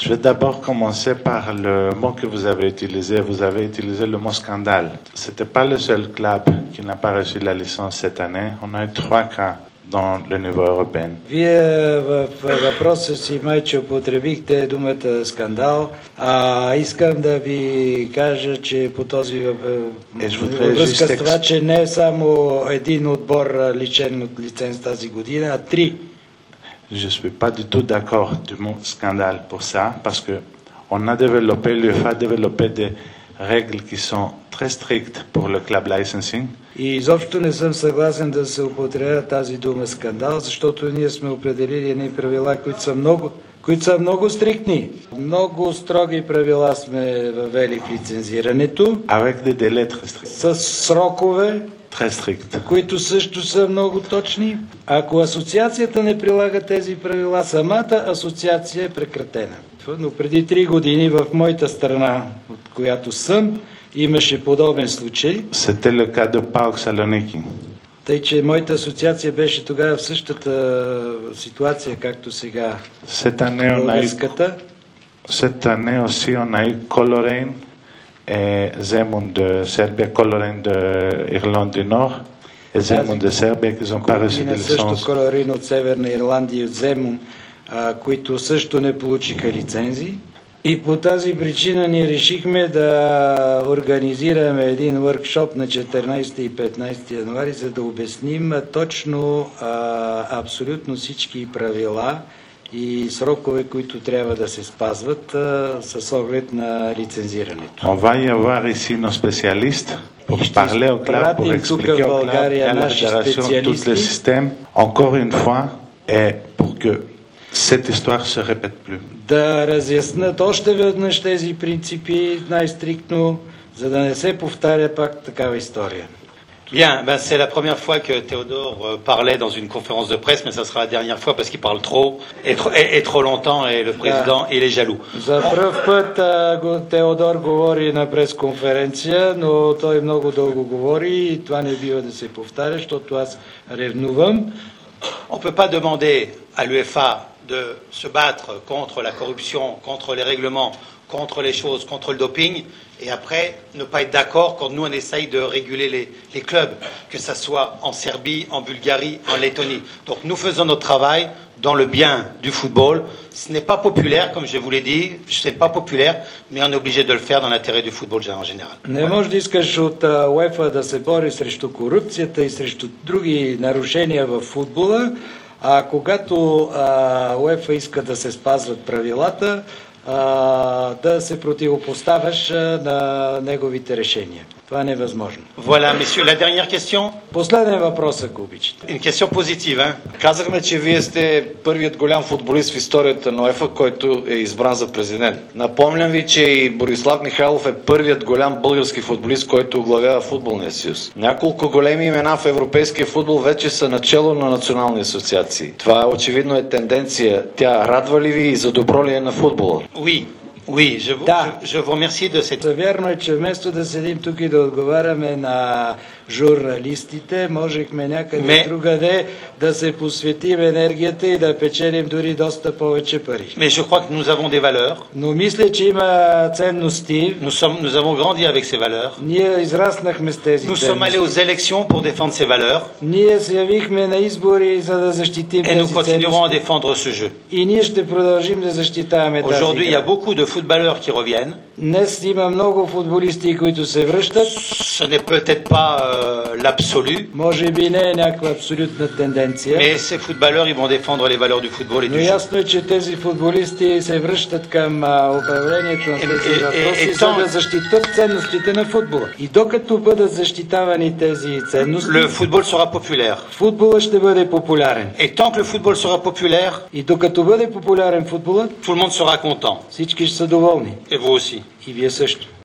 Je vais d'abord commencer par le mot que vous avez utilisé. Vous avez utilisé le mot scandale. C'était pas le seul club qui n'a pas reçu la licence cette année. On a eu 3 cas dans le niveau européen. Вие в въпроса си майче употребихте думата скандал. Искам да ви кажа, че по този връзка с това, че не е само един отбор лишен от лиценз тази година, а 3. Je suis pas du tout d'accord du mot scandale pour ça, parce que on a développé, l'UEFA a développé des règles qui sont très strictes pour le club licensing. И изобщо не съм съгласен да се употребява тази дума скандал, защото ние сме определили едни правила, които са много стриктни. Много строги правила сме въвели в лицензирането. Avec des délais très stricts. С срокове, Très strict. които също са много точни. Ако асоциацията не прилага тези правила, самата асоциация е прекратена. Но преди 3 години в моята страна, от която съм, имаше подобен случай. C'était le cas de PAOK Saloniki. Тъй, че моята асоциация беше тогава в същата ситуация, както сега българската. Cette année aussi, on a eu Coleraine et Zemun de Serbie, Coleraine de Irlande du Nord et Zemun de Serbie qui n'ont pas reçu de licence. Също Coleraine от Северна Ирландия и от Земун, които също не получиха лицензи. И по тази причина ние решихме да организираме един workshop на 14 и 15 януари, за да обясним точно абсолютно всички правила и срокове, които трябва да се спазват с оглед на лицензирането. On va y avoir ici nos spécialistes pour parler au club, pour expliquer au club et à la fédération tout le système, encore une fois, et pour que cette histoire se répète plus. Да разяснат още веднъж тези принципи най-стриктно, за да не се повтаря пак такава история. Bien, c'est la première fois que Théodore parlait dans une conférence de presse, mais ça sera la dernière fois parce qu'il parle trop et trop longtemps et le président il est jaloux. За пръв път Теодор говори на пресконференция, но той много дълго говори и това не бива да се повтаря, защото аз ревнувам. On ne peut pas demander à l'UEFA de se battre contre la corruption, contre les règlements, contre les choses, contre le doping, et après ne pas être d'accord quand nous on essaye de réguler les clubs, que ça soit en Serbie, en Bulgarie, en Lettonie. Donc nous faisons notre travail dans le bien du football. Ce n'est pas populaire, comme je vous l'ai dit, c'est pas populaire, mais on est obligé de le faire dans l'intérêt du football en général. Не може да искаш от УЕФА да се бори срещу корупцията и срещу други нарушения в футбола, а когато УЕФА иска да се спазват правилата, да се противопоставяш на неговите решения. Това е невъзможно. Voilà, messieurs, la dernière question. Последен въпрос, ако обичате. Une question positive, hein? Казахме, че вие сте първият голям футболист в историята на УЕФА, който е избран за президент. Напомням ви, че и Борислав Михайлов е първият голям български футболист, който оглавява футболния съюз. Няколко големи имена в европейския футбол вече са начело на национални асоциации. Това очевидно е тенденция. Тя радва ли ви и за добро ли е на футбола? Oui, je vous remercie de cette... Вярно е, че вместо да седим тук и да отговаряме на журналистите, можехме някъде другаде да се посветим енергията и да печелим дори доста повече пари. Mais je crois que nous avons des valeurs. Но мисля, че има ценности. Nous avons grandi avec ces valeurs. Ние израснахме с тези ценности. Nous sommes allés aux élections pour défendre ces valeurs. Ние се явихме на избори, за да защитим тези ценности. Et nous continuerons à défendre ce jeu. И ние ще продължим да защитаваме тази игра. Aujourd'hui, il y a beaucoup de footballeurs qui reviennent. Днес има много футболисти, които се връщат. Ce n'est peut-être pas l'absolu. Може би не е някаква абсолютна тенденция. Mais ces footballeurs, ils vont défendre les valeurs du football et du jeu. Но ясно е, че тези футболисти се връщат към управлението на тези въпроси, за да защитат ценностите на футбола. И докато бъдат защитавани тези ценности, le football sera populaire. Футболът ще бъде популярен. Et tant que le football sera populaire, и докато бъде популярен футболът, tout le monde sera content. Всички ще са доволни. Et vous aussi. И вие също.